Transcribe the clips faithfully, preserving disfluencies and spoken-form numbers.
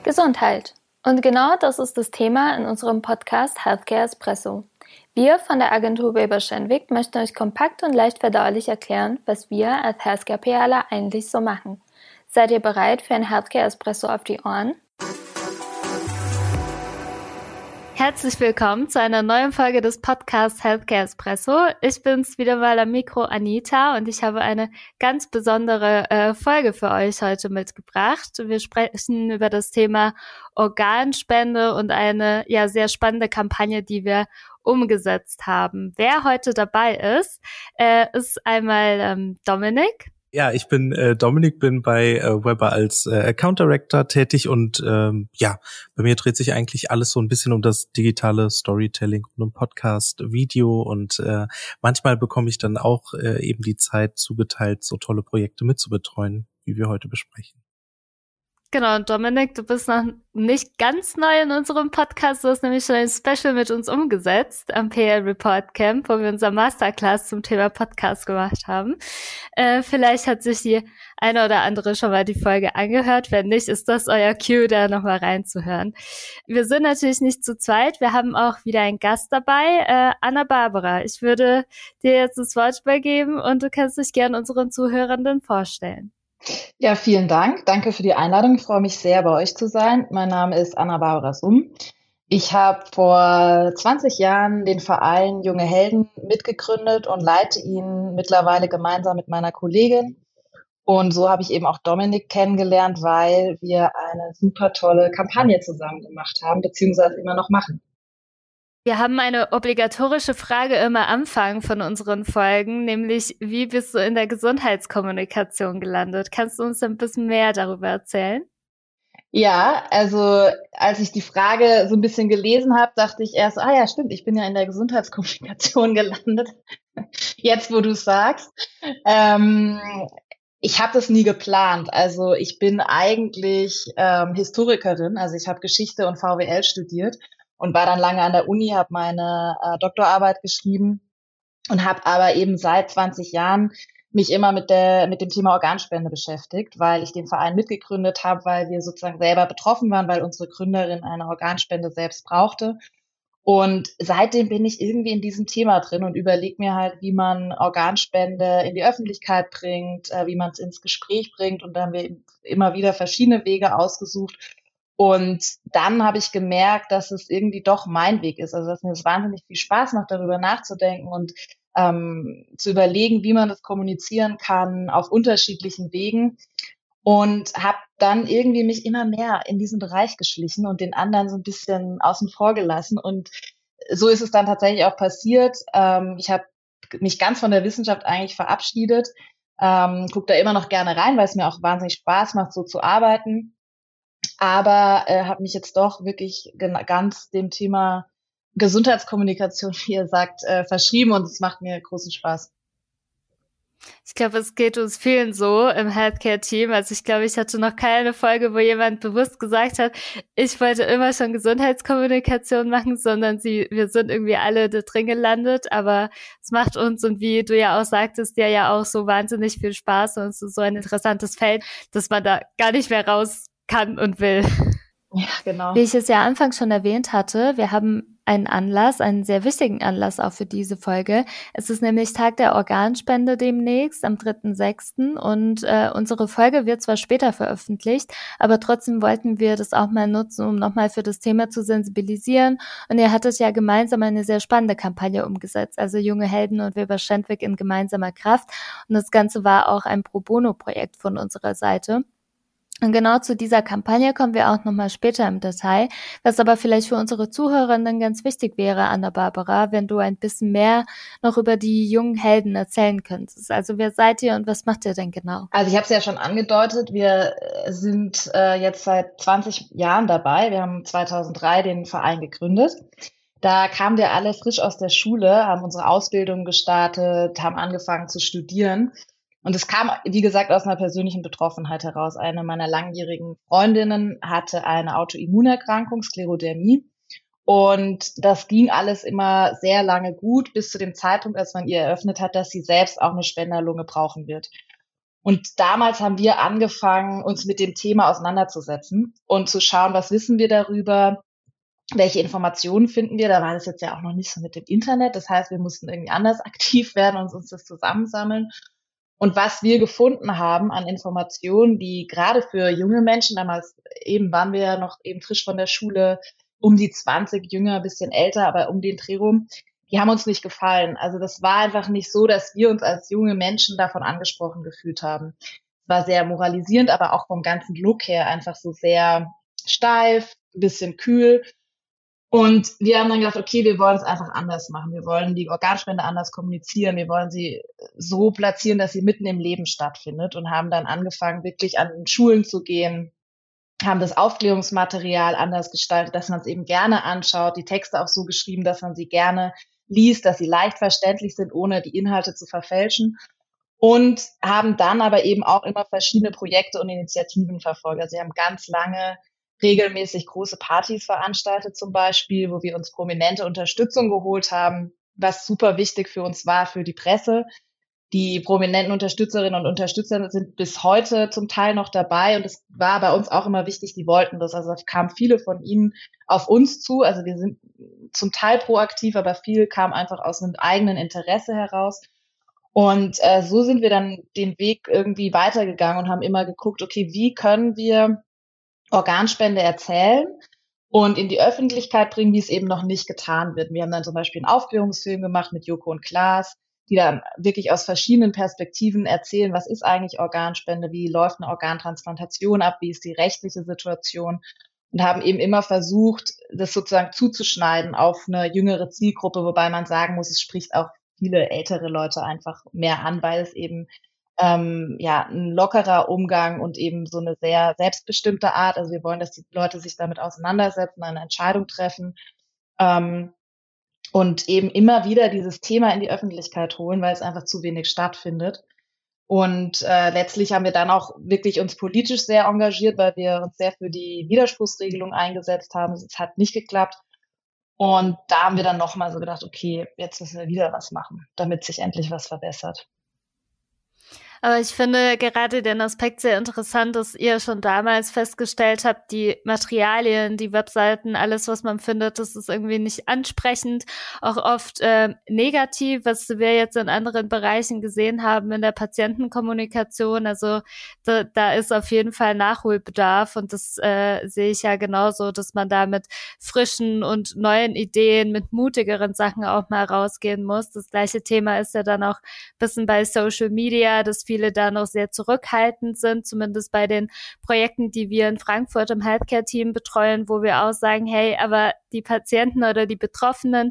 Gesundheit. Und genau das ist das Thema in unserem Podcast Healthcare Espresso. Wir von der Agentur Weber Schenwick möchten euch kompakt und leicht verdaulich erklären, was wir als Healthcare-PRler eigentlich so machen. Seid ihr bereit für ein Healthcare Espresso auf die Ohren? Herzlich willkommen zu einer neuen Folge des Podcasts Healthcare Espresso. Ich bin's wieder mal am Mikro, Anita, und ich habe eine ganz besondere äh, Folge für euch heute mitgebracht. Wir sprechen über das Thema Organspende und eine ja sehr spannende Kampagne, die wir umgesetzt haben. Wer heute dabei ist, äh, ist einmal ähm, Dominik. Ja, ich bin äh, Dominik, bin bei äh, Weber als äh, Account Director tätig und ähm, ja, bei mir dreht sich eigentlich alles so ein bisschen um das digitale Storytelling und um Podcast, Video und äh, manchmal bekomme ich dann auch äh, eben die Zeit zugeteilt, so tolle Projekte mitzubetreuen, wie wir heute besprechen. Genau, und Dominik, du bist noch nicht ganz neu in unserem Podcast. Du hast nämlich schon ein Special mit uns umgesetzt am P L Report Camp, wo wir unser Masterclass zum Thema Podcast gemacht haben. Äh, vielleicht hat sich die eine oder andere schon mal die Folge angehört. Wenn nicht, ist das euer Cue, da nochmal reinzuhören. Wir sind natürlich nicht zu zweit. Wir haben auch wieder einen Gast dabei, äh, Anna-Barbara. Ich würde dir jetzt das Wort übergeben und du kannst dich gerne unseren Zuhörenden vorstellen. Ja, vielen Dank. Danke für die Einladung. Ich freue mich sehr, bei euch zu sein. Mein Name ist Anna-Barbara Summ. Ich habe vor zwanzig Jahren den Verein Junge Helden mitgegründet und leite ihn mittlerweile gemeinsam mit meiner Kollegin. Und so habe ich eben auch Dominik kennengelernt, weil wir eine super tolle Kampagne zusammen gemacht haben, beziehungsweise immer noch machen. Wir haben eine obligatorische Frage immer am Anfang von unseren Folgen, nämlich wie bist du in der Gesundheitskommunikation gelandet? Kannst du uns ein bisschen mehr darüber erzählen? Ja, also als ich die Frage so ein bisschen gelesen habe, dachte ich erst, ah ja, stimmt, ich bin ja in der Gesundheitskommunikation gelandet, jetzt wo du es sagst. Ähm, ich habe das nie geplant. Also ich bin eigentlich ähm, Historikerin, also ich habe Geschichte und V W L studiert. Und war dann lange an der Uni, habe meine äh, Doktorarbeit geschrieben und habe aber eben seit zwanzig Jahren mich immer mit der mit dem Thema Organspende beschäftigt, weil ich den Verein mitgegründet habe, weil wir sozusagen selber betroffen waren, weil unsere Gründerin eine Organspende selbst brauchte. Und seitdem bin ich irgendwie in diesem Thema drin und überlege mir halt, wie man Organspende in die Öffentlichkeit bringt, äh, wie man es ins Gespräch bringt. Und da haben wir immer wieder verschiedene Wege ausgesucht. Und dann habe ich gemerkt, dass es irgendwie doch mein Weg ist. Also dass mir es wahnsinnig viel Spaß macht, darüber nachzudenken und ähm, zu überlegen, wie man das kommunizieren kann auf unterschiedlichen Wegen. Und habe dann irgendwie mich immer mehr in diesen Bereich geschlichen und den anderen so ein bisschen außen vor gelassen. Und so ist es dann tatsächlich auch passiert. Ähm, ich habe mich ganz von der Wissenschaft eigentlich verabschiedet, ähm, gucke da immer noch gerne rein, weil es mir auch wahnsinnig Spaß macht, so zu arbeiten. Aber äh, habe mich jetzt doch wirklich gen- ganz dem Thema Gesundheitskommunikation, wie ihr sagt, äh, verschrieben und es macht mir großen Spaß. Ich glaube, es geht uns vielen so im Healthcare-Team. Also ich glaube, ich hatte noch keine Folge, wo jemand bewusst gesagt hat, ich wollte immer schon Gesundheitskommunikation machen, sondern sie, wir sind irgendwie alle da drin gelandet. Aber es macht uns, und wie du ja auch sagtest, ja ja auch so wahnsinnig viel Spaß und es ist so ein interessantes Feld, dass man da gar nicht mehr raus kann und will. Ja, genau. Wie ich es ja anfangs schon erwähnt hatte, wir haben einen Anlass, einen sehr wichtigen Anlass auch für diese Folge. Es ist nämlich Tag der Organspende demnächst, am dritten sechsten und äh, unsere Folge wird zwar später veröffentlicht, aber trotzdem wollten wir das auch mal nutzen, um nochmal für das Thema zu sensibilisieren. Und ihr hattet ja gemeinsam eine sehr spannende Kampagne umgesetzt, also Junge Helden und Weber Schenwick in gemeinsamer Kraft. Und das Ganze war auch ein Pro-Bono-Projekt von unserer Seite. Und genau zu dieser Kampagne kommen wir auch nochmal später im Detail. Was aber vielleicht für unsere Zuhörerinnen ganz wichtig wäre, Anna-Barbara, wenn du ein bisschen mehr noch über die jungen Helden erzählen könntest. Also wer seid ihr und was macht ihr denn genau? Also ich habe es ja schon angedeutet, wir sind äh, jetzt seit zwanzig Jahren dabei. Wir haben zweitausenddrei den Verein gegründet. Da kamen wir alle frisch aus der Schule, haben unsere Ausbildung gestartet, haben angefangen zu studieren. Und es kam, wie gesagt, aus einer persönlichen Betroffenheit heraus. Eine meiner langjährigen Freundinnen hatte eine Autoimmunerkrankung, Sklerodermie. Und das ging alles immer sehr lange gut, bis zu dem Zeitpunkt, als man ihr eröffnet hat, dass sie selbst auch eine Spenderlunge brauchen wird. Und damals haben wir angefangen, uns mit dem Thema auseinanderzusetzen und zu schauen, was wissen wir darüber, welche Informationen finden wir. Da war das jetzt ja auch noch nicht so mit dem Internet. Das heißt, wir mussten irgendwie anders aktiv werden und uns das zusammensammeln. Und was wir gefunden haben an Informationen, die gerade für junge Menschen, damals eben waren wir ja noch eben frisch von der Schule, um die zwanzig, jünger, ein bisschen älter, aber um den Dreh rum, die haben uns nicht gefallen. Also das war einfach nicht so, dass wir uns als junge Menschen davon angesprochen gefühlt haben. Es war sehr moralisierend, aber auch vom ganzen Look her einfach so sehr steif, ein bisschen kühl. Und wir haben dann gedacht, okay, wir wollen es einfach anders machen. Wir wollen die Organspende anders kommunizieren. Wir wollen sie so platzieren, dass sie mitten im Leben stattfindet, und haben dann angefangen, wirklich an Schulen zu gehen, haben das Aufklärungsmaterial anders gestaltet, dass man es eben gerne anschaut, die Texte auch so geschrieben, dass man sie gerne liest, dass sie leicht verständlich sind, ohne die Inhalte zu verfälschen. Und haben dann aber eben auch immer verschiedene Projekte und Initiativen verfolgt. Also sie haben ganz lange regelmäßig große Partys veranstaltet zum Beispiel, wo wir uns prominente Unterstützung geholt haben, was super wichtig für uns war, für die Presse. Die prominenten Unterstützerinnen und Unterstützer sind bis heute zum Teil noch dabei, und es war bei uns auch immer wichtig, die wollten das. Also es kamen viele von ihnen auf uns zu, also wir sind zum Teil proaktiv, aber viel kam einfach aus einem eigenen Interesse heraus. Und äh, so sind wir dann den Weg irgendwie weitergegangen und haben immer geguckt, okay, wie können wir Organspende erzählen und in die Öffentlichkeit bringen, wie es eben noch nicht getan wird. Wir haben dann zum Beispiel einen Aufklärungsfilm gemacht mit Joko und Klaas, die dann wirklich aus verschiedenen Perspektiven erzählen, was ist eigentlich Organspende, wie läuft eine Organtransplantation ab, wie ist die rechtliche Situation, und haben eben immer versucht, das sozusagen zuzuschneiden auf eine jüngere Zielgruppe, wobei man sagen muss, es spricht auch viele ältere Leute einfach mehr an, weil es eben ähm, ja ein lockerer Umgang und eben so eine sehr selbstbestimmte Art. Also wir wollen, dass die Leute sich damit auseinandersetzen, eine Entscheidung treffen, ähm, und eben immer wieder dieses Thema in die Öffentlichkeit holen, weil es einfach zu wenig stattfindet. Und äh, letztlich haben wir dann auch wirklich uns politisch sehr engagiert, weil wir uns sehr für die Widerspruchsregelung eingesetzt haben. Es hat nicht geklappt. Und da haben wir dann nochmal so gedacht, okay, jetzt müssen wir wieder was machen, damit sich endlich was verbessert. Aber ich finde gerade den Aspekt sehr interessant, dass ihr schon damals festgestellt habt, die Materialien, die Webseiten, alles, was man findet, das ist irgendwie nicht ansprechend, auch oft äh, negativ, was wir jetzt in anderen Bereichen gesehen haben in der Patientenkommunikation. Also da, da ist auf jeden Fall Nachholbedarf, und das äh, sehe ich ja genauso, dass man da mit frischen und neuen Ideen, mit mutigeren Sachen auch mal rausgehen muss. Das gleiche Thema ist ja dann auch ein bisschen bei Social Media, dass viele da noch sehr zurückhaltend sind, zumindest bei den Projekten, die wir in Frankfurt im Healthcare-Team betreuen, wo wir auch sagen, hey, aber die Patienten oder die Betroffenen,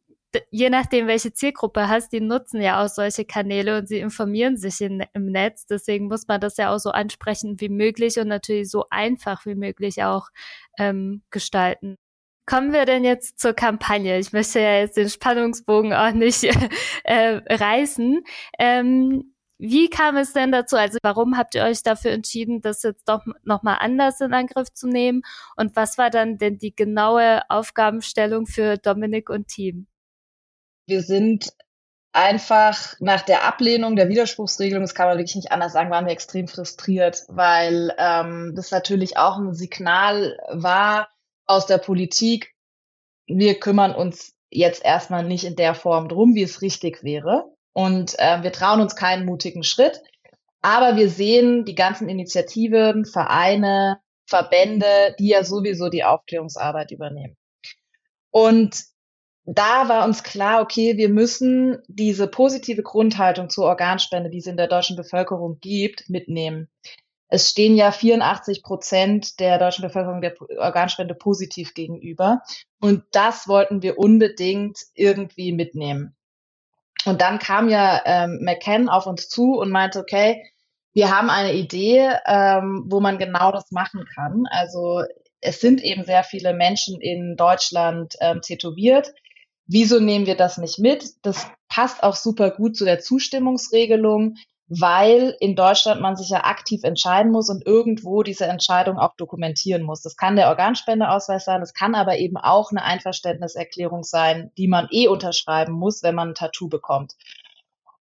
je nachdem, welche Zielgruppe hast, die nutzen ja auch solche Kanäle und sie informieren sich in, im Netz. Deswegen muss man das ja auch so ansprechend wie möglich und natürlich so einfach wie möglich auch ähm, gestalten. Kommen wir denn jetzt zur Kampagne? Ich möchte ja jetzt den Spannungsbogen auch nicht äh, reißen. Ähm, Wie kam es denn dazu? Also warum habt ihr euch dafür entschieden, das jetzt doch nochmal anders in Angriff zu nehmen? Und was war dann denn die genaue Aufgabenstellung für Dominik und Team? Wir sind einfach nach der Ablehnung der Widerspruchsregelung, das kann man wirklich nicht anders sagen, waren wir extrem frustriert, weil ähm, das natürlich auch ein Signal war aus der Politik, wir kümmern uns jetzt erstmal nicht in der Form drum, wie es richtig wäre. Und äh, wir trauen uns keinen mutigen Schritt. Aber wir sehen die ganzen Initiativen, Vereine, Verbände, die ja sowieso die Aufklärungsarbeit übernehmen. Und da war uns klar, okay, wir müssen diese positive Grundhaltung zur Organspende, die es in der deutschen Bevölkerung gibt, mitnehmen. Es stehen ja vierundachtzig Prozent der deutschen Bevölkerung der Organspende positiv gegenüber. Und das wollten wir unbedingt irgendwie mitnehmen. Und dann kam ja ähm, McCann auf uns zu und meinte, okay, wir haben eine Idee, ähm, wo man genau das machen kann. Also es sind eben sehr viele Menschen in Deutschland ähm, tätowiert. Wieso nehmen wir das nicht mit? Das passt auch super gut zu der Zustimmungsregelung, weil in Deutschland man sich ja aktiv entscheiden muss und irgendwo diese Entscheidung auch dokumentieren muss. Das kann der Organspendeausweis sein, das kann aber eben auch eine Einverständniserklärung sein, die man eh unterschreiben muss, wenn man ein Tattoo bekommt.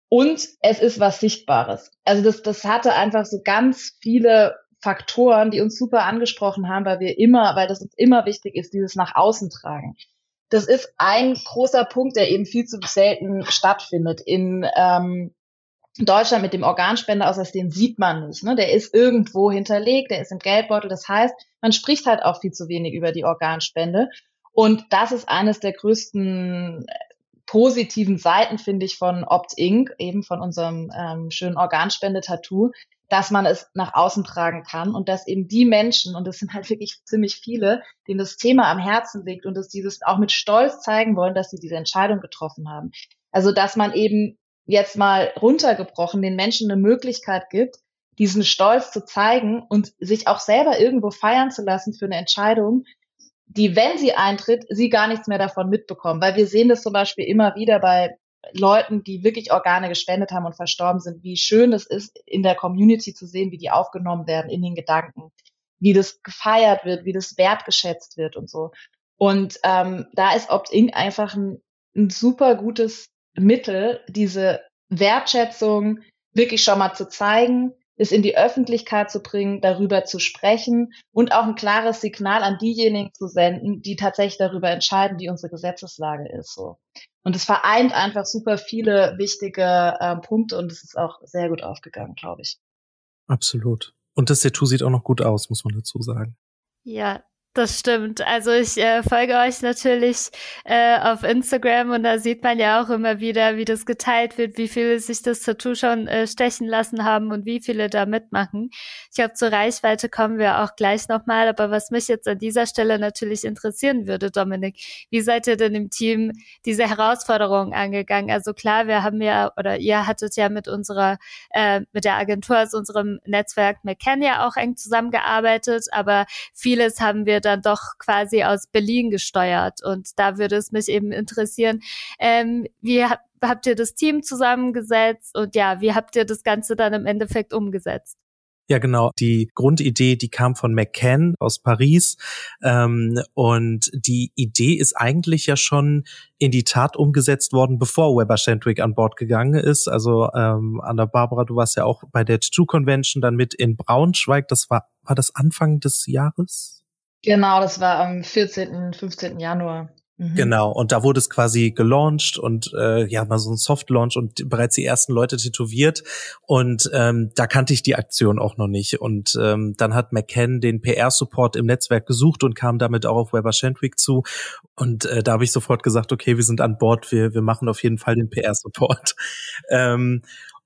Und es ist was Sichtbares. Also das, das hatte einfach so ganz viele Faktoren, die uns super angesprochen haben, weil wir immer, weil das uns immer wichtig ist, dieses nach außen tragen. Das ist ein großer Punkt, der eben viel zu selten stattfindet. In ähm, Deutschland mit dem Organspendeausweis, den sieht man nicht. Ne? Der ist irgendwo hinterlegt, der ist im Geldbeutel. Das heißt, man spricht halt auch viel zu wenig über die Organspende. Und das ist eines der größten positiven Seiten, finde ich, von Opt-Inc, eben von unserem ähm, schönen Organspende-Tattoo, dass man es nach außen tragen kann und dass eben die Menschen, und das sind halt wirklich ziemlich viele, denen das Thema am Herzen liegt und dass dieses auch mit Stolz zeigen wollen, dass sie diese Entscheidung getroffen haben. Also, dass man eben jetzt mal runtergebrochen den Menschen eine Möglichkeit gibt, diesen Stolz zu zeigen und sich auch selber irgendwo feiern zu lassen für eine Entscheidung, die, wenn sie eintritt, sie gar nichts mehr davon mitbekommen. Weil wir sehen das zum Beispiel immer wieder bei Leuten, die wirklich Organe gespendet haben und verstorben sind, wie schön es ist, in der Community zu sehen, wie die aufgenommen werden in den Gedanken, wie das gefeiert wird, wie das wertgeschätzt wird und so. Und ähm, da ist Opt-in einfach ein, ein super gutes Mittel, diese Wertschätzung wirklich schon mal zu zeigen, es in die Öffentlichkeit zu bringen, darüber zu sprechen und auch ein klares Signal an diejenigen zu senden, die tatsächlich darüber entscheiden, wie unsere Gesetzeslage ist. So. Und es vereint einfach super viele wichtige äh, Punkte und es ist auch sehr gut aufgegangen, glaube ich. Absolut. Und das Tattoo sieht auch noch gut aus, muss man dazu sagen. Ja, das stimmt. Also ich äh, folge euch natürlich äh, auf Instagram und da sieht man ja auch immer wieder, wie das geteilt wird, wie viele sich das Tattoo schon äh, stechen lassen haben und wie viele da mitmachen. Ich glaube, zur Reichweite kommen wir auch gleich nochmal, aber was mich jetzt an dieser Stelle natürlich interessieren würde, Dominik, wie seid ihr denn im Team diese Herausforderungen angegangen? Also klar, wir haben ja, oder ihr hattet ja mit unserer, äh, mit der Agentur aus unserem Netzwerk McCann ja auch eng zusammengearbeitet, aber vieles haben wir dann doch quasi aus Berlin gesteuert. Und da würde es mich eben interessieren, ähm, wie hab, habt ihr das Team zusammengesetzt und ja, wie habt ihr das Ganze dann im Endeffekt umgesetzt? Ja, genau. Die Grundidee, die kam von McCann aus Paris. Ähm, und die Idee ist eigentlich ja schon in die Tat umgesetzt worden, bevor Weber Shandwick an Bord gegangen ist. Also ähm, Anna-Barbara, du warst ja auch bei der Tattoo Convention dann mit in Braunschweig. Das war, war das Anfang des Jahres? Genau, das war am vierzehnten, fünfzehnten Januar. Mhm. Genau, und da wurde es quasi gelauncht und äh, ja, mal so ein Soft-Launch und bereits die ersten Leute tätowiert und ähm, da kannte ich die Aktion auch noch nicht und ähm, dann hat McCann den P R-Support im Netzwerk gesucht und kam damit auch auf Weber Shandwick zu und äh, da habe ich sofort gesagt, okay, wir sind an Bord, wir wir machen auf jeden Fall den P R-Support. ähm,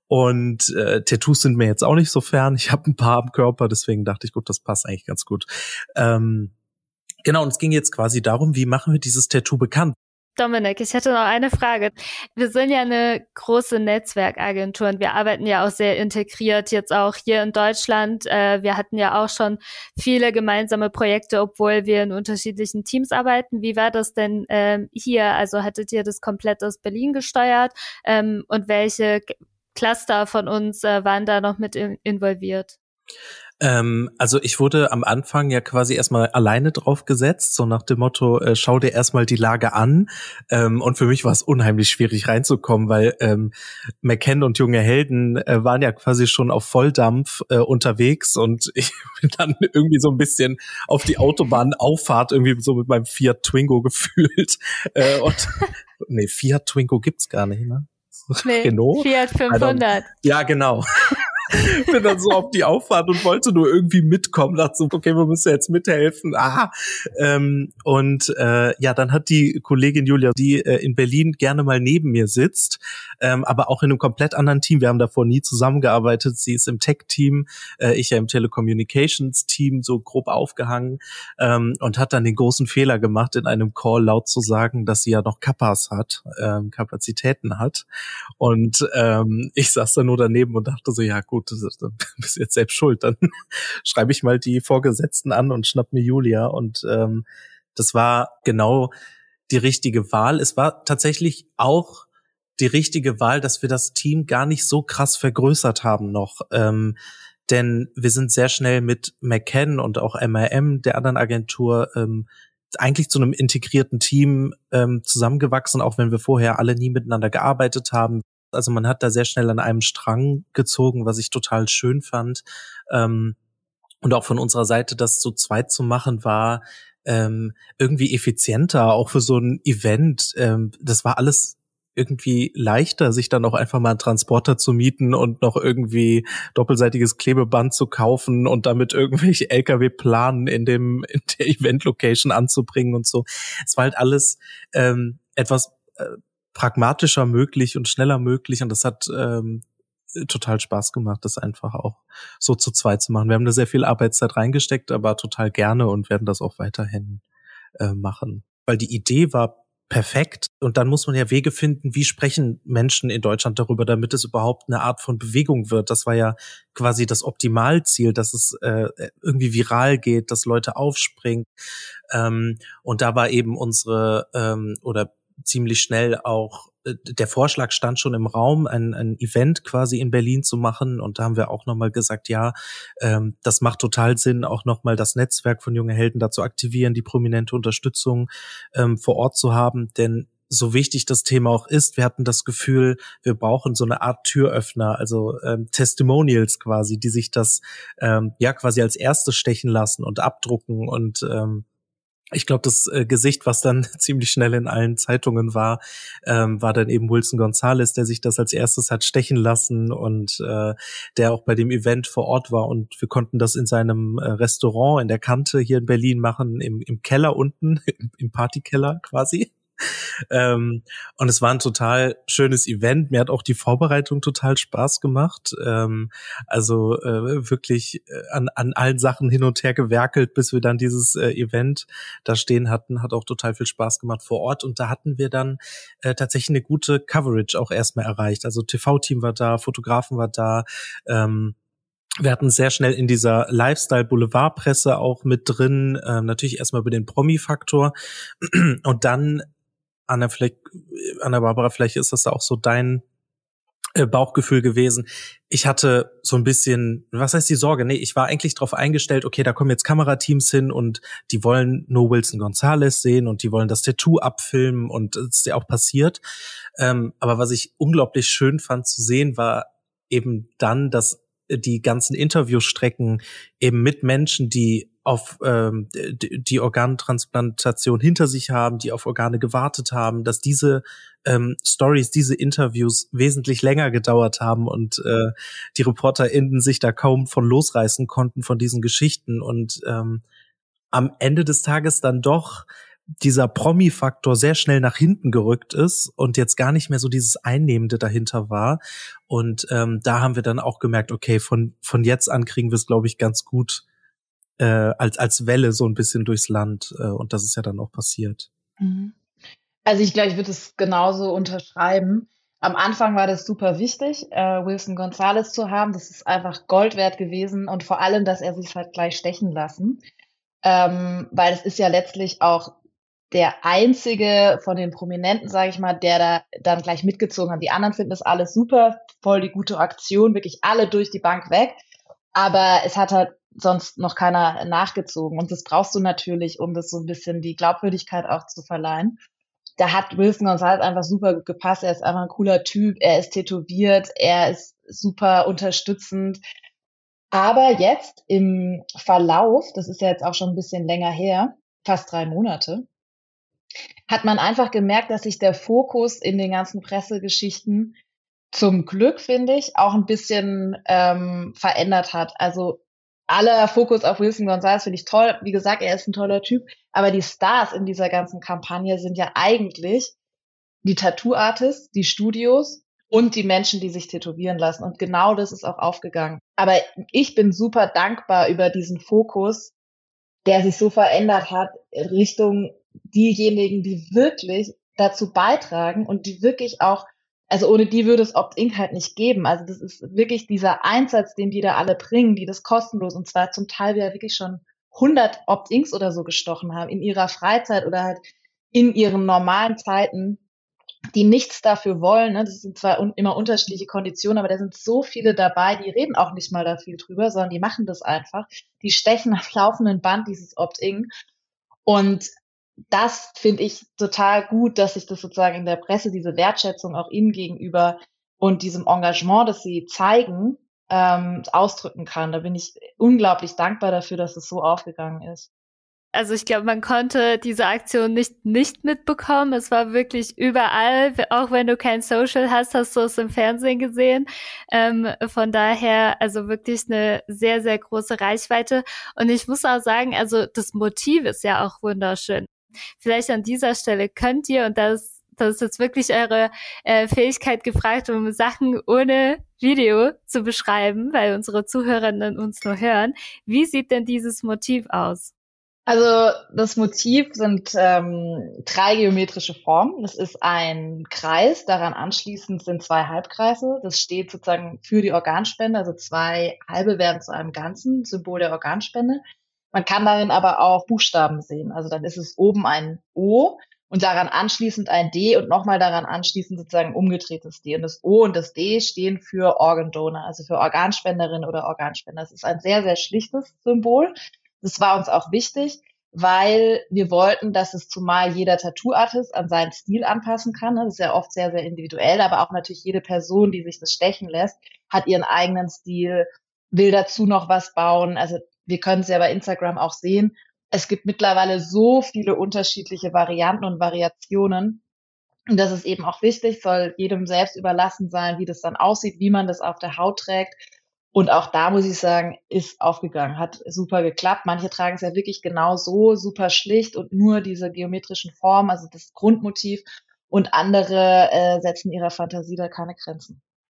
Und äh, Tattoos sind mir jetzt auch nicht so fern. Ich habe ein paar am Körper, deswegen dachte ich, gut, das passt eigentlich ganz gut. Ähm, genau, und es ging jetzt quasi darum, wie machen wir dieses Tattoo bekannt? Dominik, ich hätte noch eine Frage. Wir sind ja eine große Netzwerkagentur und wir arbeiten ja auch sehr integriert, jetzt auch hier in Deutschland. Äh, wir hatten ja auch schon viele gemeinsame Projekte, obwohl wir in unterschiedlichen Teams arbeiten. Wie war das denn ähm, hier? Also hattet ihr das komplett aus Berlin gesteuert? Ähm, und welche Cluster von uns äh, waren da noch mit in, involviert? Ähm, also ich wurde am Anfang ja quasi erstmal alleine drauf gesetzt, so nach dem Motto, äh, schau dir erstmal die Lage an. Ähm, und für mich war es unheimlich schwierig reinzukommen, weil ähm, McCann und Junge Helden äh, waren ja quasi schon auf Volldampf äh, unterwegs und ich bin dann irgendwie so ein bisschen auf die Autobahnauffahrt irgendwie so mit meinem Fiat Twingo gefühlt. Äh, und nee, Fiat Twingo gibt's gar nicht, ne? Nee, Renault? Fiat fünfhundert. Ja, genau. Bin dann so auf die Auffahrt und wollte nur irgendwie mitkommen. Dachte so, okay, wir müssen jetzt mithelfen. Ah. Ähm, und äh, ja, dann hat die Kollegin Julia, die äh, in Berlin gerne mal neben mir sitzt, ähm, aber auch in einem komplett anderen Team. Wir haben davor nie zusammengearbeitet. Sie ist im Tech-Team, äh, ich ja im Telecommunications-Team, so grob aufgehangen, ähm, und hat dann den großen Fehler gemacht, in einem Call laut zu sagen, dass sie ja noch Kappas hat, ähm, Kapazitäten hat. Und ähm, ich saß da nur daneben und dachte so, ja gut, du bist jetzt selbst schuld. Dann schreibe ich mal die Vorgesetzten an und schnapp mir Julia. Und ähm, das war genau die richtige Wahl. Es war tatsächlich auch die richtige Wahl, dass wir das Team gar nicht so krass vergrößert haben noch. Ähm, denn wir sind sehr schnell mit McCann und auch M R M, der anderen Agentur, ähm, eigentlich zu einem integrierten Team ähm, zusammengewachsen, auch wenn wir vorher alle nie miteinander gearbeitet haben. Also man hat da sehr schnell an einem Strang gezogen, was ich total schön fand. Ähm, und auch von unserer Seite, das zu zweit zu machen, war ähm, irgendwie effizienter, auch für so ein Event. Ähm, das war alles irgendwie leichter, sich dann auch einfach mal einen Transporter zu mieten und noch irgendwie doppelseitiges Klebeband zu kaufen und damit irgendwelche L K W-Planen in dem in der Event-Location anzubringen und so. Es war halt alles ähm, etwas äh, pragmatischer möglich und schneller möglich und das hat ähm, total Spaß gemacht, das einfach auch so zu zweit zu machen. Wir haben da sehr viel Arbeitszeit reingesteckt, aber total gerne und werden das auch weiterhin äh, machen. Weil die Idee war perfekt und dann muss man ja Wege finden, wie sprechen Menschen in Deutschland darüber, damit es überhaupt eine Art von Bewegung wird. Das war ja quasi das Optimalziel, dass es äh, irgendwie viral geht, dass Leute aufspringen. Ähm, und da war eben unsere ähm, oder ziemlich schnell auch der Vorschlag stand schon im Raum, ein, ein Event quasi in Berlin zu machen. Und da haben wir auch nochmal gesagt, ja, ähm, das macht total Sinn, auch nochmal das Netzwerk von Junge Helden dazu aktivieren, die prominente Unterstützung ähm, vor Ort zu haben. Denn so wichtig das Thema auch ist, wir hatten das Gefühl, wir brauchen so eine Art Türöffner, also ähm, Testimonials quasi, die sich das ähm, ja quasi als erstes stechen lassen und abdrucken und ähm, ich glaube, das äh, Gesicht, was dann ziemlich schnell in allen Zeitungen war, ähm, war dann eben Wilson Gonzalez, der sich das als erstes hat stechen lassen und äh, der auch bei dem Event vor Ort war. Und wir konnten das in seinem äh, Restaurant in der Kante hier in Berlin machen, im, im Keller unten, im, im Partykeller quasi. Ähm, und es war ein total schönes Event. Mir hat auch die Vorbereitung total Spaß gemacht. Ähm, also äh, wirklich äh, an, an allen Sachen hin und her gewerkelt, bis wir dann dieses äh, Event da stehen hatten. Hat auch total viel Spaß gemacht vor Ort. Und da hatten wir dann äh, tatsächlich eine gute Coverage auch erstmal erreicht. Also T V-Team war da, Fotografen war da. Ähm, Wir hatten sehr schnell in dieser Lifestyle-Boulevard-Presse auch mit drin, äh, natürlich erstmal über den Promi-Faktor und dann Anna, vielleicht, Anna Barbara, vielleicht ist das auch so dein äh, Bauchgefühl gewesen. Ich hatte so ein bisschen, was heißt die Sorge? Nee, ich war eigentlich darauf eingestellt, okay, da kommen jetzt Kamerateams hin und die wollen nur Wilson Gonzalez sehen und die wollen das Tattoo abfilmen und es ist ja auch passiert. Ähm, aber was ich unglaublich schön fand zu sehen, war eben dann, dass die ganzen Interviewstrecken eben mit Menschen, die auf ähm, die, die Organtransplantation hinter sich haben, die auf Organe gewartet haben, dass diese ähm, Stories, diese Interviews wesentlich länger gedauert haben und äh, die ReporterInnen sich da kaum von losreißen konnten von diesen Geschichten und ähm, am Ende des Tages dann doch dieser Promi-Faktor sehr schnell nach hinten gerückt ist und jetzt gar nicht mehr so dieses Einnehmende dahinter war. Und ähm, da haben wir dann auch gemerkt, okay, von von jetzt an kriegen wir es, glaube ich, ganz gut äh, als als Welle so ein bisschen durchs Land. Äh, und das ist ja dann auch passiert. Also ich glaube, ich würde es genauso unterschreiben. Am Anfang war das super wichtig, äh, Wilson Gonzalez zu haben. Das ist einfach Gold wert gewesen und vor allem, dass er sich halt gleich stechen lassen. Ähm, weil es ist ja letztlich auch der einzige von den Prominenten, sage ich mal, der da dann gleich mitgezogen hat. Die anderen finden das alles super, voll die gute Aktion, wirklich alle durch die Bank weg. Aber es hat halt sonst noch keiner nachgezogen. Und das brauchst du natürlich, um das so ein bisschen die Glaubwürdigkeit auch zu verleihen. Da hat Wilson Gonzalez einfach super gut gepasst. Er ist einfach ein cooler Typ, er ist tätowiert, er ist super unterstützend. Aber jetzt im Verlauf, das ist ja jetzt auch schon ein bisschen länger her, fast drei Monate, hat man einfach gemerkt, dass sich der Fokus in den ganzen Pressegeschichten zum Glück, finde ich, auch ein bisschen ähm, verändert hat. Also aller Fokus auf Wilson Gonzalez finde ich toll. Wie gesagt, er ist ein toller Typ. Aber die Stars in dieser ganzen Kampagne sind ja eigentlich die Tattoo-Artists, die Studios und die Menschen, die sich tätowieren lassen. Und genau das ist auch aufgegangen. Aber ich bin super dankbar über diesen Fokus, der sich so verändert hat, Richtung diejenigen, die wirklich dazu beitragen und die wirklich auch, also ohne die würde es Opt-in halt nicht geben. Also das ist wirklich dieser Einsatz, den die da alle bringen, die das kostenlos und zwar zum Teil ja wirklich schon hundert Opt-ins oder so gestochen haben in ihrer Freizeit oder halt in ihren normalen Zeiten, die nichts dafür wollen. Ne? Das sind zwar un- immer unterschiedliche Konditionen, aber da sind so viele dabei, die reden auch nicht mal da viel drüber, sondern die machen das einfach. Die stechen am laufenden Band dieses Opt-in. Und das finde ich total gut, dass sich das sozusagen in der Presse, diese Wertschätzung auch ihnen gegenüber und diesem Engagement, das sie zeigen, ähm, ausdrücken kann. Da bin ich unglaublich dankbar dafür, dass es so aufgegangen ist. Also ich glaube, man konnte diese Aktion nicht nicht mitbekommen. Es war wirklich überall. Auch wenn du kein Social hast, hast du es im Fernsehen gesehen. Ähm, von daher, also wirklich eine sehr, sehr große Reichweite. Und ich muss auch sagen, also das Motiv ist ja auch wunderschön. Vielleicht an dieser Stelle könnt ihr, und das, das ist jetzt wirklich eure äh, Fähigkeit gefragt, um Sachen ohne Video zu beschreiben, weil unsere Zuhörerinnen uns nur hören. Wie sieht denn dieses Motiv aus? Also das Motiv sind ähm, drei geometrische Formen. Das ist ein Kreis, daran anschließend sind zwei Halbkreise. Das steht sozusagen für die Organspende, also zwei Halbe werden zu einem Ganzen, Symbol der Organspende. Man kann darin aber auch Buchstaben sehen. Also dann ist es oben ein O und daran anschließend ein D und nochmal daran anschließend sozusagen umgedrehtes D. Und das O und das D stehen für Organ Donor, also für Organspenderin oder Organspender. Das ist ein sehr, sehr schlichtes Symbol. Das war uns auch wichtig, weil wir wollten, dass es zumal jeder Tattoo-Artist an seinen Stil anpassen kann. Das ist ja oft sehr, sehr individuell, aber auch natürlich jede Person, die sich das stechen lässt, hat ihren eigenen Stil, will dazu noch was bauen. Also wir können es ja bei Instagram auch sehen. Es gibt mittlerweile so viele unterschiedliche Varianten und Variationen. Und das ist eben auch wichtig, soll jedem selbst überlassen sein, wie das dann aussieht, wie man das auf der Haut trägt. Und auch da muss ich sagen, ist aufgegangen, hat super geklappt. Manche tragen es ja wirklich genau so, super schlicht und nur diese geometrischen Formen, also das Grundmotiv. Und andere äh, setzen ihrer Fantasie da keine Grenzen.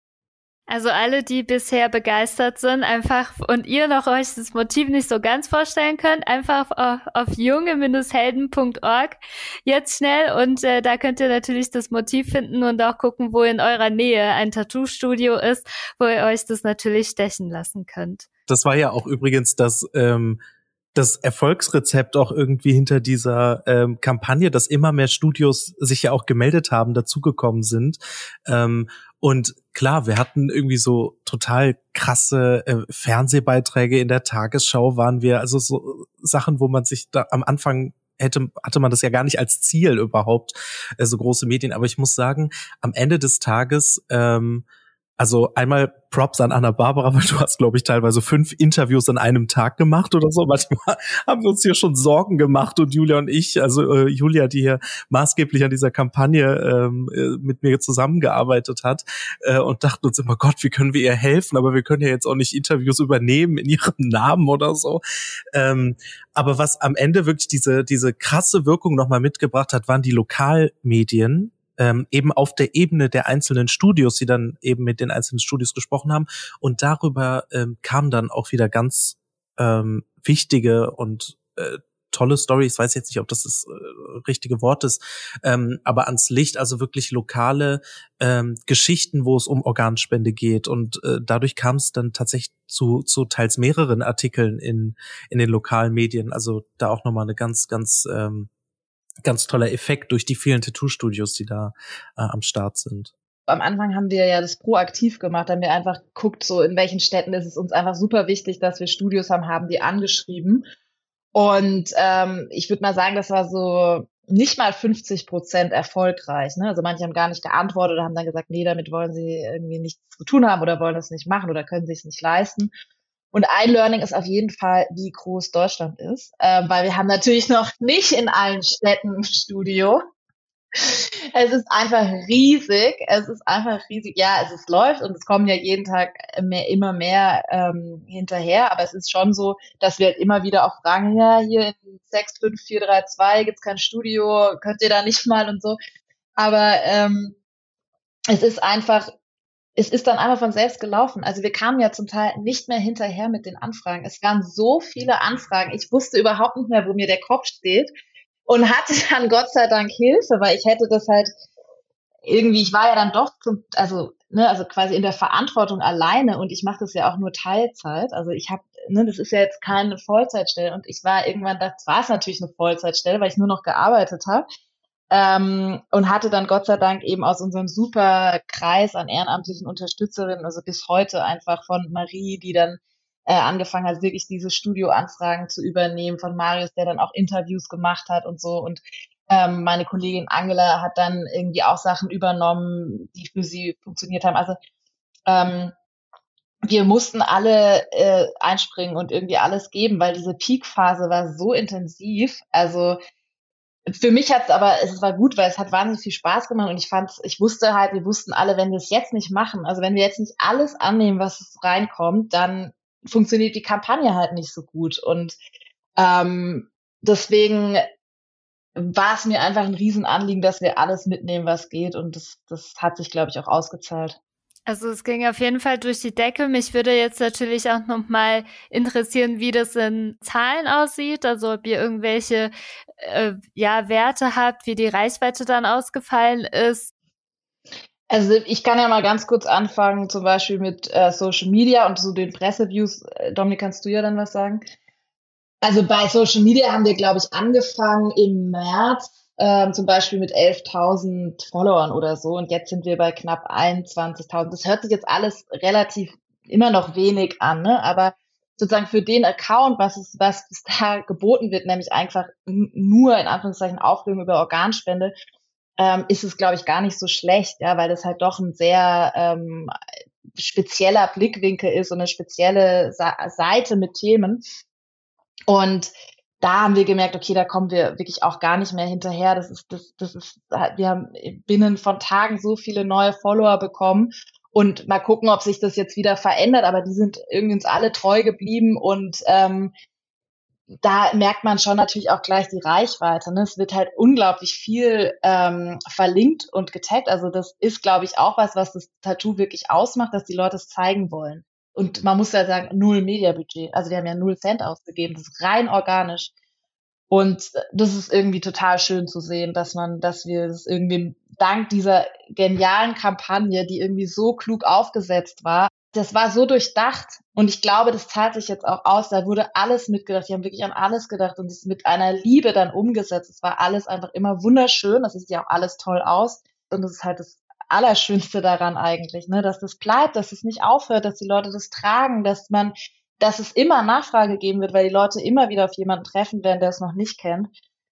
Also alle, die bisher begeistert sind, einfach und ihr noch euch das Motiv nicht so ganz vorstellen könnt, einfach auf, auf junge Helden Punkt org jetzt schnell und äh, da könnt ihr natürlich das Motiv finden und auch gucken, wo in eurer Nähe ein Tattoo-Studio ist, wo ihr euch das natürlich stechen lassen könnt. Das war ja auch übrigens das ähm das Erfolgsrezept auch irgendwie hinter dieser ähm, Kampagne, dass immer mehr Studios sich ja auch gemeldet haben, dazugekommen sind. Ähm, und klar, wir hatten irgendwie so total krasse äh, Fernsehbeiträge in der Tagesschau, waren wir, also so Sachen, wo man sich da am Anfang hätte, hatte man das ja gar nicht als Ziel überhaupt, äh, so große Medien. Aber ich muss sagen, am Ende des Tages, ähm, also einmal Props an Anna-Barbara, weil du hast, glaube ich, teilweise fünf Interviews an einem Tag gemacht oder so. Manchmal haben wir uns hier schon Sorgen gemacht und Julia und ich, also äh, Julia, die hier maßgeblich an dieser Kampagne ähm, äh, mit mir zusammengearbeitet hat äh, und dachten uns immer, Gott, wie können wir ihr helfen? Aber wir können ja jetzt auch nicht Interviews übernehmen in ihrem Namen oder so. Ähm, aber was am Ende wirklich diese diese krasse Wirkung nochmal mitgebracht hat, waren die Lokalmedien, Ähm, eben auf der Ebene der einzelnen Studios, die dann eben mit den einzelnen Studios gesprochen haben. Und darüber ähm, kamen dann auch wieder ganz ähm, wichtige und äh, tolle Storys. Ich weiß jetzt nicht, ob das das äh, richtige Wort ist, ähm, aber ans Licht, also wirklich lokale ähm, Geschichten, wo es um Organspende geht. Und äh, dadurch kam es dann tatsächlich zu, zu teils mehreren Artikeln in, in den lokalen Medien. Also da auch nochmal eine ganz, ganz ähm, ganz toller Effekt durch die vielen Tattoo-Studios, die da äh, am Start sind. Am Anfang haben wir ja das proaktiv gemacht, haben wir einfach geguckt, so in welchen Städten ist es uns einfach super wichtig, dass wir Studios haben, haben die angeschrieben. Und ähm, ich würde mal sagen, das war so nicht mal fünfzig Prozent erfolgreich. Ne? Also manche haben gar nicht geantwortet oder haben dann gesagt, nee, damit wollen sie irgendwie nichts zu tun haben oder wollen das nicht machen oder können sich es nicht leisten. Und ein Learning ist auf jeden Fall, wie groß Deutschland ist, äh, weil wir haben natürlich noch nicht in allen Städten ein Studio. Es ist einfach riesig, es ist einfach riesig. Ja, es ist, läuft und es kommen ja jeden Tag mehr, immer mehr ähm, hinterher, aber es ist schon so, dass wir halt immer wieder auch fragen, ja, hier in sechs fünf vier drei zwei gibt's kein Studio, könnt ihr da nicht mal und so. Aber ähm, es ist einfach Es ist dann einfach von selbst gelaufen. Also wir kamen ja zum Teil nicht mehr hinterher mit den Anfragen. Es waren so viele Anfragen. Ich wusste überhaupt nicht mehr, wo mir der Kopf steht und hatte dann Gott sei Dank Hilfe, weil ich hätte das halt irgendwie, ich war ja dann doch zum, also ne, also quasi in der Verantwortung alleine und ich mache das ja auch nur Teilzeit. Also ich habe, ne, das ist ja jetzt keine Vollzeitstelle und ich war irgendwann, das war es natürlich eine Vollzeitstelle, weil ich nur noch gearbeitet habe. Ähm, und hatte dann Gott sei Dank eben aus unserem super Kreis an ehrenamtlichen Unterstützerinnen, also bis heute einfach von Marie, die dann äh, angefangen hat, wirklich diese Studioanfragen zu übernehmen, von Marius, der dann auch Interviews gemacht hat und so. Und Ähm, meine Kollegin Angela hat dann irgendwie auch Sachen übernommen, die für sie funktioniert haben. Also ähm, wir mussten alle äh, einspringen und irgendwie alles geben, weil diese Peak-Phase war so intensiv. Also für mich hat's aber, es war gut, weil es hat wahnsinnig viel Spaß gemacht und ich fand's, ich wusste halt, wir wussten alle, wenn wir es jetzt nicht machen, also wenn wir jetzt nicht alles annehmen, was reinkommt, dann funktioniert die Kampagne halt nicht so gut. Und ähm, deswegen war es mir einfach ein Riesenanliegen, dass wir alles mitnehmen, was geht. Und das, das hat sich, glaube ich, auch ausgezahlt. Also es ging auf jeden Fall durch die Decke. Mich würde jetzt natürlich auch noch mal interessieren, wie das in Zahlen aussieht. Also ob ihr irgendwelche äh, ja, Werte habt, wie die Reichweite dann ausgefallen ist. Also ich kann ja mal ganz kurz anfangen, zum Beispiel mit äh, Social Media und so den Presseviews. Äh, Dominik, kannst du ja dann was sagen? Also bei Social Media haben wir, glaube ich, angefangen im März, ähm, zum Beispiel mit elftausend Followern oder so. Und jetzt sind wir bei knapp einundzwanzigtausend. Das hört sich jetzt alles relativ immer noch wenig an, ne? Aber sozusagen für den Account, was es, was es da geboten wird, nämlich einfach n- nur in Anführungszeichen Aufklärung über Organspende, ähm, ist es, glaube ich, gar nicht so schlecht, ja, weil das halt doch ein sehr ähm, spezieller Blickwinkel ist und eine spezielle Sa- Seite mit Themen. Und da haben wir gemerkt, okay, da kommen wir wirklich auch gar nicht mehr hinterher. Das ist, das, das ist, wir haben binnen von Tagen so viele neue Follower bekommen und mal gucken, ob sich das jetzt wieder verändert. Aber die sind irgendwie uns alle treu geblieben und ähm, da merkt man schon natürlich auch gleich die Reichweite. Ne? Es wird halt unglaublich viel ähm, verlinkt und getaggt. Also das ist, glaube ich, auch was, was das Tattoo wirklich ausmacht, dass die Leute es zeigen wollen. Und man muss ja sagen, null Mediabudget. Also wir haben ja null Cent ausgegeben. Das ist rein organisch. Und das ist irgendwie total schön zu sehen, dass man, dass wir es irgendwie dank dieser genialen Kampagne, die irgendwie so klug aufgesetzt war, das war so durchdacht. Und ich glaube, das zahlt sich jetzt auch aus. Da wurde alles mitgedacht. Die haben wirklich an alles gedacht und es mit einer Liebe dann umgesetzt. Es war alles einfach immer wunderschön. Das sieht ja auch alles toll aus. Und das ist halt das Allerschönste daran eigentlich, ne, dass das bleibt, dass es nicht aufhört, dass die Leute das tragen, dass man, dass es immer Nachfrage geben wird, weil die Leute immer wieder auf jemanden treffen werden, der es noch nicht kennt.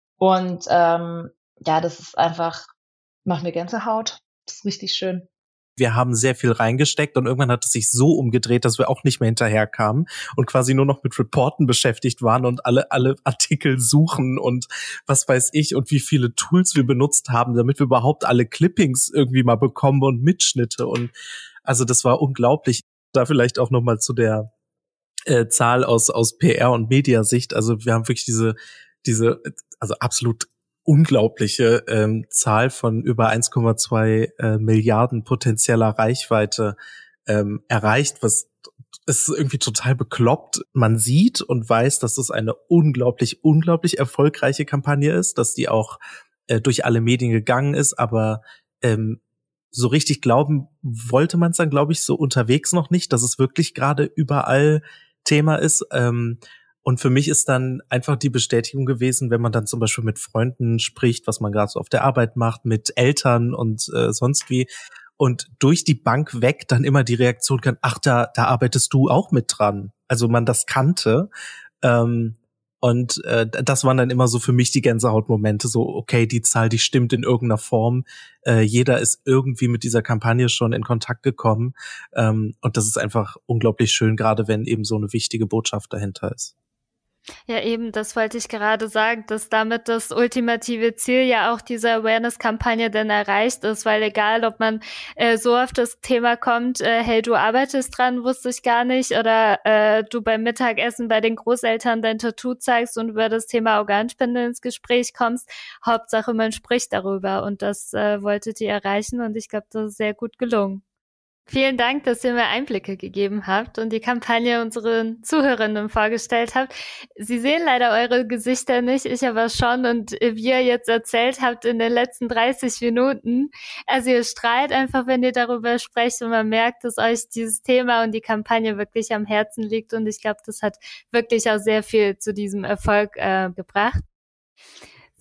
Und ähm, ja, das ist einfach, macht mir Gänsehaut. Das ist richtig schön. Wir haben sehr viel reingesteckt und irgendwann hat es sich so umgedreht, dass wir auch nicht mehr hinterherkamen und quasi nur noch mit Reporten beschäftigt waren und alle alle Artikel suchen und was weiß ich und wie viele Tools wir benutzt haben, damit wir überhaupt alle Clippings irgendwie mal bekommen und Mitschnitte und also das war unglaublich. Da vielleicht auch noch mal zu der äh, Zahl aus aus P R und Mediasicht. Also wir haben wirklich diese diese also absolut unglaubliche ähm, Zahl von über eins Komma zwei äh, Milliarden potenzieller Reichweite ähm, erreicht, was ist irgendwie total bekloppt. Man sieht und weiß, dass es eine unglaublich, unglaublich erfolgreiche Kampagne ist, dass die auch äh, durch alle Medien gegangen ist, aber ähm, so richtig glauben wollte man es dann, glaube ich, so unterwegs noch nicht, dass es wirklich gerade überall Thema ist. Ähm, und für mich ist dann einfach die Bestätigung gewesen, wenn man dann zum Beispiel mit Freunden spricht, was man gerade so auf der Arbeit macht, mit Eltern und äh, sonst wie. Und durch die Bank weg dann immer die Reaktion kann, ach, da, da arbeitest du auch mit dran. Also man das kannte. Ähm, und äh, das waren dann immer so für mich die Gänsehautmomente, so okay, die Zahl, die stimmt in irgendeiner Form. Äh, jeder ist irgendwie mit dieser Kampagne schon in Kontakt gekommen. Ähm, und das ist einfach unglaublich schön, gerade wenn eben so eine wichtige Botschaft dahinter ist. Ja, eben, das wollte ich gerade sagen, dass damit das ultimative Ziel ja auch dieser Awareness-Kampagne denn erreicht ist, weil egal, ob man äh, so auf das Thema kommt, äh, hey, du arbeitest dran, wusste ich gar nicht, oder äh, du beim Mittagessen bei den Großeltern dein Tattoo zeigst und über das Thema Organspende ins Gespräch kommst, Hauptsache man spricht darüber und das äh, wolltet ihr erreichen und ich glaube, das ist sehr gut gelungen. Vielen Dank, dass ihr mir Einblicke gegeben habt und die Kampagne unseren Zuhörenden vorgestellt habt. Sie sehen leider eure Gesichter nicht, ich aber schon. Und wie ihr jetzt erzählt habt in den letzten dreißig Minuten, also ihr strahlt einfach, wenn ihr darüber sprecht und man merkt, dass euch dieses Thema und die Kampagne wirklich am Herzen liegt. Und ich glaube, das hat wirklich auch sehr viel zu diesem Erfolg äh, gebracht.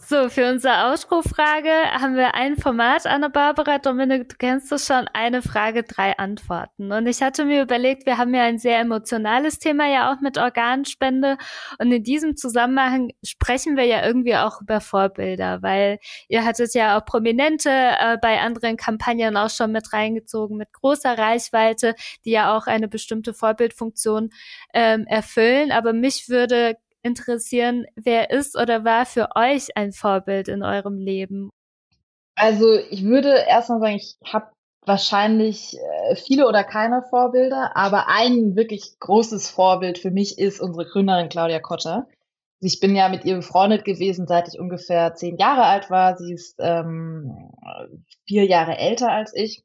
So, für unsere Outro-Frage haben wir ein Format, Anna-Barbara. Dominik, du kennst das schon, eine Frage, drei Antworten. Und ich hatte mir überlegt, wir haben ja ein sehr emotionales Thema ja auch mit Organspende. Und in diesem Zusammenhang sprechen wir ja irgendwie auch über Vorbilder, weil ihr hattet ja auch Prominente äh, bei anderen Kampagnen auch schon mit reingezogen, mit großer Reichweite, die ja auch eine bestimmte Vorbildfunktion ähm, erfüllen. Aber mich würde interessieren, wer ist oder war für euch ein Vorbild in eurem Leben? Also ich würde erstmal sagen, ich habe wahrscheinlich äh, viele oder keine Vorbilder, aber ein wirklich großes Vorbild für mich ist unsere Gründerin Claudia Kotter. Ich bin ja mit ihr befreundet gewesen, seit ich ungefähr zehn Jahre alt war. Sie ist ähm, vier Jahre älter als ich.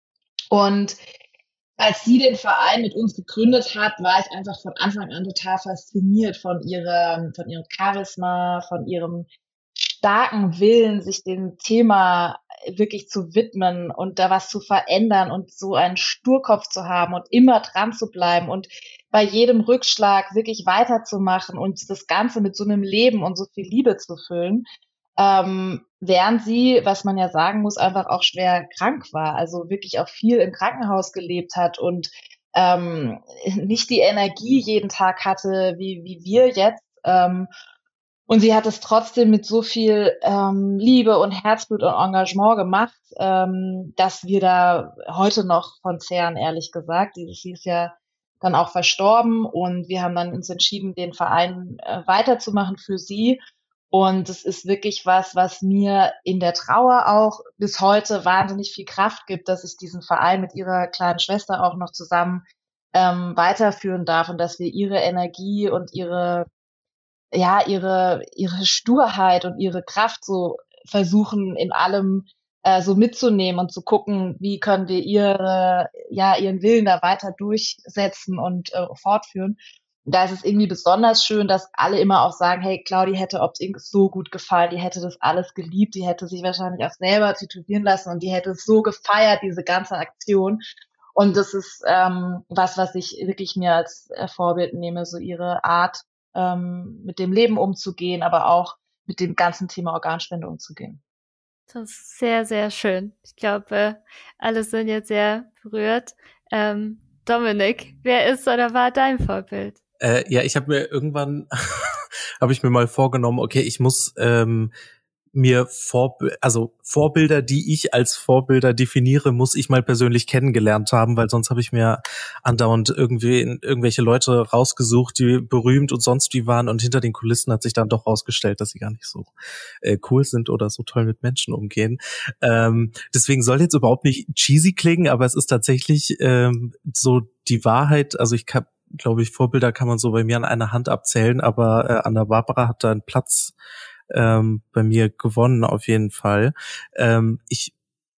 Und als sie den Verein mit uns gegründet hat, war ich einfach von Anfang an total fasziniert von ihrem, von ihrem Charisma, von ihrem starken Willen, sich dem Thema wirklich zu widmen und da was zu verändern und so einen Sturkopf zu haben und immer dran zu bleiben und bei jedem Rückschlag wirklich weiterzumachen und das Ganze mit so einem Leben und so viel Liebe zu füllen. Ähm, während sie, was man ja sagen muss, einfach auch schwer krank war, also wirklich auch viel im Krankenhaus gelebt hat und ähm, nicht die Energie jeden Tag hatte, wie, wie wir jetzt. Ähm, und sie hat es trotzdem mit so viel ähm, Liebe und Herzblut und Engagement gemacht, ähm, dass wir da heute noch von zehren, ehrlich gesagt. Sie, sie ist ja dann auch verstorben und wir haben dann uns entschieden, den Verein äh, weiterzumachen für sie. Und es ist wirklich was, was mir in der Trauer auch bis heute wahnsinnig viel Kraft gibt, dass ich diesen Verein mit ihrer kleinen Schwester auch noch zusammen ähm, weiterführen darf und dass wir ihre Energie und ihre ja, ihre, ihre Sturheit und ihre Kraft so versuchen in allem äh, so mitzunehmen und zu gucken, wie können wir ihre, ja, ihren Willen da weiter durchsetzen und äh, fortführen. Und da ist es irgendwie besonders schön, dass alle immer auch sagen, hey, Claudi hätte Opt-in so gut gefallen, die hätte das alles geliebt, die hätte sich wahrscheinlich auch selber tätowieren lassen und die hätte es so gefeiert, diese ganze Aktion. Und das ist ähm, was, was ich wirklich mir als äh, Vorbild nehme, so ihre Art, ähm, mit dem Leben umzugehen, aber auch mit dem ganzen Thema Organspende umzugehen. Das ist sehr, sehr schön. Ich glaube, alle sind jetzt sehr berührt. Ähm, Dominik, wer ist oder war dein Vorbild? Äh, ja, ich habe mir irgendwann, habe ich mir mal vorgenommen, okay, ich muss ähm, mir vor, also Vorbilder, die ich als Vorbilder definiere, muss ich mal persönlich kennengelernt haben, weil sonst habe ich mir andauernd irgendwie irgendwelche Leute rausgesucht, die berühmt und sonst wie waren und hinter den Kulissen hat sich dann doch rausgestellt, dass sie gar nicht so äh, cool sind oder so toll mit Menschen umgehen. Ähm, deswegen soll jetzt überhaupt nicht cheesy klingen, aber es ist tatsächlich ähm, so die Wahrheit, also ich kann, glaube ich, Vorbilder kann man so bei mir an einer Hand abzählen, aber äh, Anna-Barbara hat da einen Platz Ähm, bei mir gewonnen auf jeden Fall. Ähm, ich,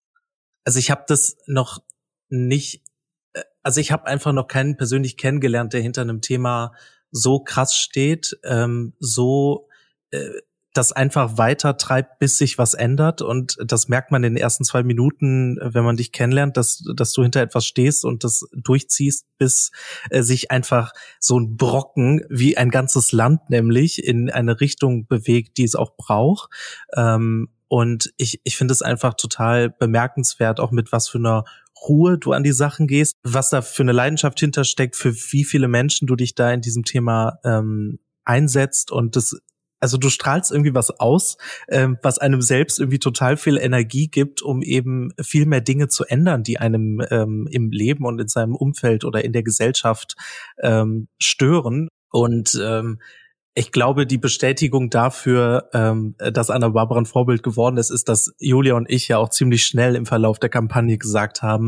also ich habe das noch nicht, also ich habe einfach noch keinen persönlich kennengelernt, der hinter einem Thema so krass steht, ähm, so äh, das einfach weiter treibt, bis sich was ändert. Und das merkt man in den ersten zwei Minuten, wenn man dich kennenlernt, dass, dass du hinter etwas stehst und das durchziehst, bis äh, sich einfach so ein Brocken wie ein ganzes Land nämlich in eine Richtung bewegt, die es auch braucht. Ähm, und ich, ich finde es einfach total bemerkenswert, auch mit was für einer Ruhe du an die Sachen gehst, was da für eine Leidenschaft hintersteckt, für wie viele Menschen du dich da in diesem Thema ähm, einsetzt. Und das, also du strahlst irgendwie was aus, ähm, was einem selbst irgendwie total viel Energie gibt, um eben viel mehr Dinge zu ändern, die einem ähm, im Leben und in seinem Umfeld oder in der Gesellschaft ähm, stören. Und ähm, ich glaube, die Bestätigung dafür, ähm, dass Anna-Barbara ein Vorbild geworden ist, ist, dass Julia und ich ja auch ziemlich schnell im Verlauf der Kampagne gesagt haben,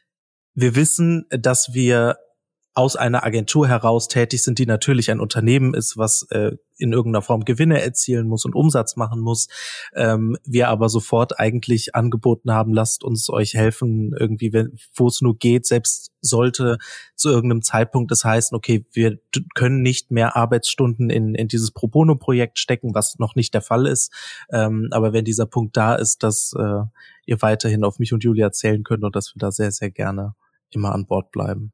wir wissen, dass wir aus einer Agentur heraus tätig sind, die natürlich ein Unternehmen ist, was äh, in irgendeiner Form Gewinne erzielen muss und Umsatz machen muss. Ähm, wir aber sofort eigentlich angeboten haben, lasst uns euch helfen, irgendwie, wenn, wo es nur geht, selbst sollte zu irgendeinem Zeitpunkt das heißen, okay, wir können nicht mehr Arbeitsstunden in, in dieses Pro Bono-Projekt stecken, was noch nicht der Fall ist. Ähm, aber wenn dieser Punkt da ist, dass äh, ihr weiterhin auf mich und Julia zählen könnt und dass wir da sehr, sehr gerne immer an Bord bleiben.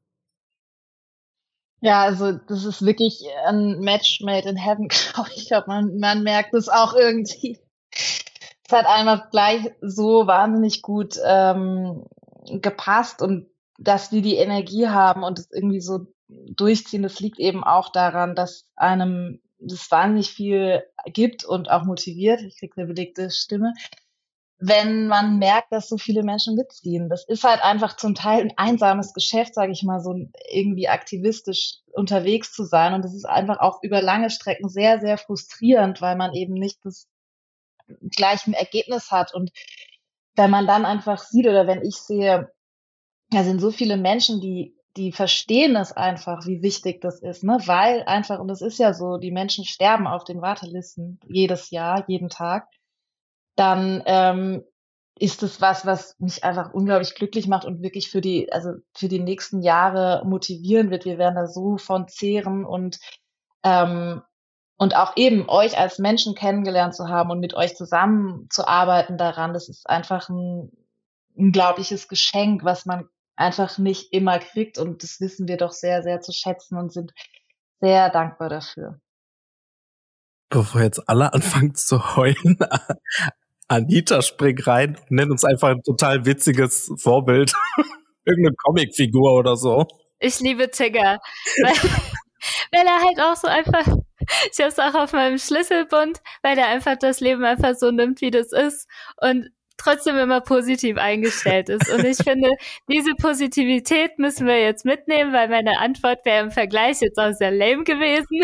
Ja, also das ist wirklich ein Match made in heaven, glaube ich. Ich glaube, man, man merkt es auch irgendwie. es hat einfach gleich so wahnsinnig gut ähm, gepasst und dass die die Energie haben und es irgendwie so durchziehen, das liegt eben auch daran, dass einem das wahnsinnig viel gibt und auch motiviert. Ich kriege eine belegte Stimme. Wenn man merkt, dass so viele Menschen mitziehen. Das ist halt einfach zum Teil ein einsames Geschäft, sage ich mal, so irgendwie aktivistisch unterwegs zu sein. Und das ist einfach auch über lange Strecken sehr, sehr frustrierend, weil man eben nicht das gleiche Ergebnis hat. Und wenn man dann einfach sieht oder wenn ich sehe, da sind so viele Menschen, die die verstehen es einfach, wie wichtig das ist, ne? Weil einfach, und das ist ja so, die Menschen sterben auf den Wartelisten jedes Jahr, jeden Tag. Dann ähm, ist es was, was mich einfach unglaublich glücklich macht und wirklich für die, also für die nächsten Jahre motivieren wird. Wir werden da so von zehren und ähm, und auch eben euch als Menschen kennengelernt zu haben und mit euch zusammenzuarbeiten daran, das ist einfach ein unglaubliches Geschenk, was man einfach nicht immer kriegt. Und das wissen wir doch sehr, sehr zu schätzen und sind sehr dankbar dafür. Bevor jetzt alle anfangen zu heulen, Anita, spring rein und nenn uns einfach ein total witziges Vorbild. Irgendeine Comicfigur oder so. Ich liebe Tigger. Weil, weil er halt auch so einfach, ich hab's auch auf meinem Schlüsselbund, weil er einfach das Leben einfach so nimmt, wie das ist und trotzdem immer positiv eingestellt ist. Und ich finde, diese Positivität müssen wir jetzt mitnehmen, weil meine Antwort wäre im Vergleich jetzt auch sehr lame gewesen.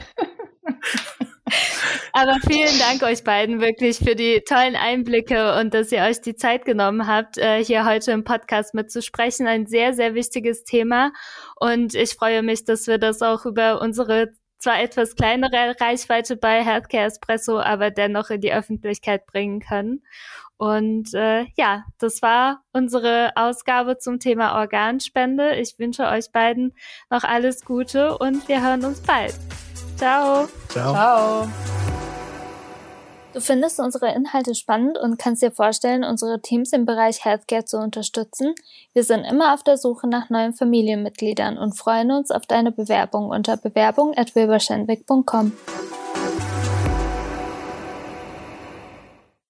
Aber vielen Dank euch beiden wirklich für die tollen Einblicke und dass ihr euch die Zeit genommen habt, hier heute im Podcast mitzusprechen. Ein sehr, sehr wichtiges Thema. Und ich freue mich, dass wir das auch über unsere zwar etwas kleinere Reichweite bei Healthcare Espresso, aber dennoch in die Öffentlichkeit bringen können. Und äh, ja, das war unsere Ausgabe zum Thema Organspende. Ich wünsche euch beiden noch alles Gute und wir hören uns bald. Ciao. Ciao. Ciao. Du findest unsere Inhalte spannend und kannst dir vorstellen, unsere Teams im Bereich Healthcare zu unterstützen? Wir sind immer auf der Suche nach neuen Familienmitgliedern und freuen uns auf deine Bewerbung unter bewerbung at wilberschenwick punkt com.